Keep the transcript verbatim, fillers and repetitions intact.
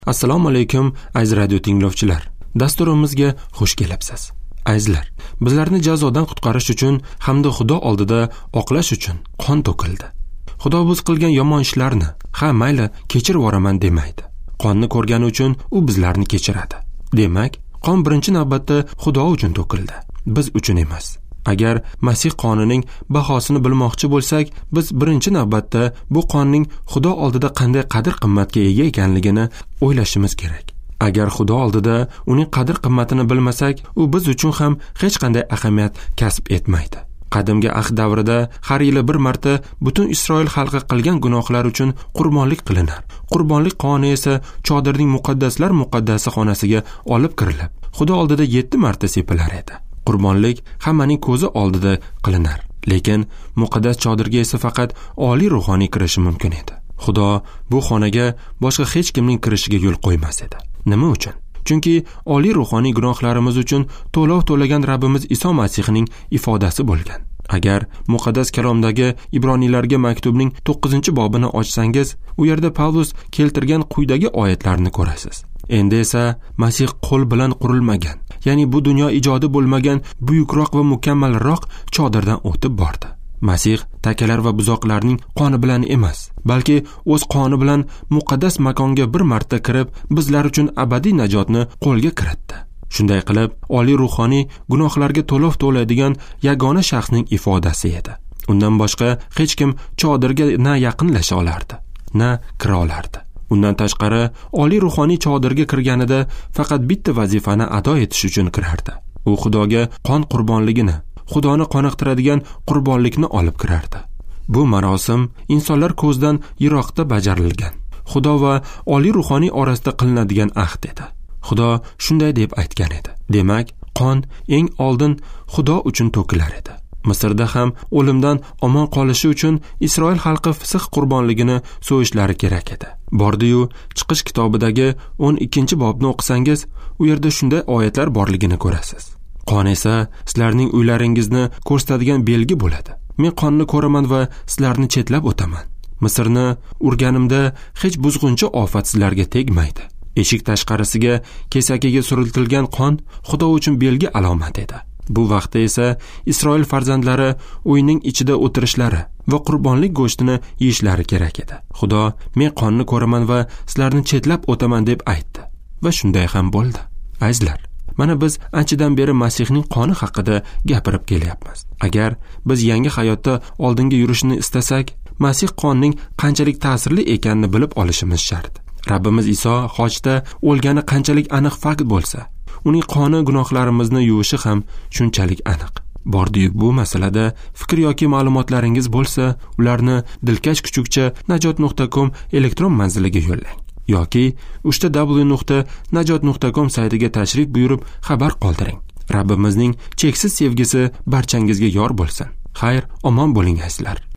Assalomu alaykum aziz radio tinglovchilar. Dasturimizga xush kelibsiz. Azizlar, bizlarni jazodan qutqarish uchun hamda Xudo oldida oqlash uchun qon to'kildi. Xudo biz qilgan yomon ishlarni, ha mayli, kechirib yuboraman demaydi. Qonni ko'rgani uchun u bizlarni kechiradi. Demak, qon birinchi navbatda Xudo uchun to'kildi, biz uchun emas. Agar Masih qonining bahosini bilmoqchi bo'lsak, biz birinchi navbatda bu qonning Xudo oldida qanday qadr-qimmatga ega ekanligini o'ylashimiz kerak. Agar Xudo oldida uning qadr-qimmatini bilmasak, u biz uchun ham hech qanday ahamiyat kasb etmaydi. Qadimgi ahd davrida har yili bir marta butun Isroil xalqi qilgan gunohlar uchun qurbonlik qilinar. Qurbonlik qoni esa chodirning muqaddaslar muqaddasi xonasiga olib kirilib, Xudo oldida yetti marta sepilar edi. Qurbonlik hammaning ko'zi oldida qilinar, lekin muqaddas chodirga esa faqat oliy ruhoniy kirishi mumkin edi. Xudo bu xonaga boshqa hech kimning kirishiga yo'l qo'ymas edi. Nima uchun? Chunki oliy ruhoniy gunohlarimiz uchun to'lov to'lagan Rabbimiz Iso Masihning ifodasi bo'lgan. Agar muqaddas kalomdagi Ibroniylarga maktubning to'qqizinchi bobini ochsangiz, u yerda Pavlus keltirgan quyidagi oyatlarni ko'rasiz. Endi esa Masih qo'l bilan qurilmagan, ya'ni bu dunyo ijodi bo'lmagan buyukroq va mukammalroq chodirdan o'tib bordi. Masih takalar va buzoqlarning qoni bilan emas, balki o'z qoni bilan muqaddas makonga bir marta kirib, bizlar uchun abadiy najotni qo'lga kiritdi. Shunday qilib, oliy ruhoniy gunohlarga to'lov to'laydigan yagona shaxsning ifodasi edi. Undan boshqa hech kim chodirga na yaqinlasha olardi, na kira olardi. Undan tashqari, oliy ruhoniy chodirga kirganida faqat bitta vazifani ado etish uchun kirardi. U Xudoga qon qurbonligini, Xudoni qoniqtiradigan qurbonlikni olib kirardi. Bu marosim insonlar ko'zdan yiroqda bajarilgan, Xudo va oliy ruhoniy orasida qilinadigan ahd edi. Xudo shunday deb aytgan edi. Demak, qon eng oldin Xudo uchun to'kilar edi. Misrda ham o'limdan omon qolishi uchun Isroil xalqi fisq qurbonligini so'yishlari kerak edi. Bordi-yu, Chiqish kitobidagi o'n ikkinchi bobni o'qisangiz, u yerda shunday oyatlar borligini ko'rasiz. Qon esa sizlarning uylaringizni ko'rsatadigan belgi bo'ladi. Men qonni ko'raman va sizlarni chetlab o'taman. Misrni urganimda hech buzg'uncha ofat sizlarga tegmaydi. Eshik tashqarisiga kesakiga suriltilgan qon Xudo uchun belgi alomat edi. Bu vaqtda esa Isroil farzandlari uyning ichida o'tirishlari va qurbonlik go'shtini yeyishlari kerak edi. Xudo, men qonni ko'raman va sizlarni chetlab o'taman deb aytdi. Va shunday ham bo'ldi. Azizlar, mana biz anchadan beri Masihning qoni haqida gapirib kelyapmiz. Agar biz yangi hayotda oldinga yurishni istasak, Masih qonining qanchalik ta'sirli ekanini bilib olishimiz shart. Rabbimiz Iso hojda o'lgani qanchalik aniq fakt bo'lsa, uning qoni gunohlarimizni yuvishi ham shunchalik aniq. Bordi-yu, bu masalada fikr yoki ma'lumotlaringiz bo'lsa, ularni dilkash kuchukcha najot nuqta com elektron manziliga yo'llang. Yoki uchta w nuqta najot nuqta com saytiga tashrif buyurib xabar qoldiring. Rabbimizning cheksiz sevgisi barchangizga yor bo'lsin. Xayr, omon bo'ling azizlar.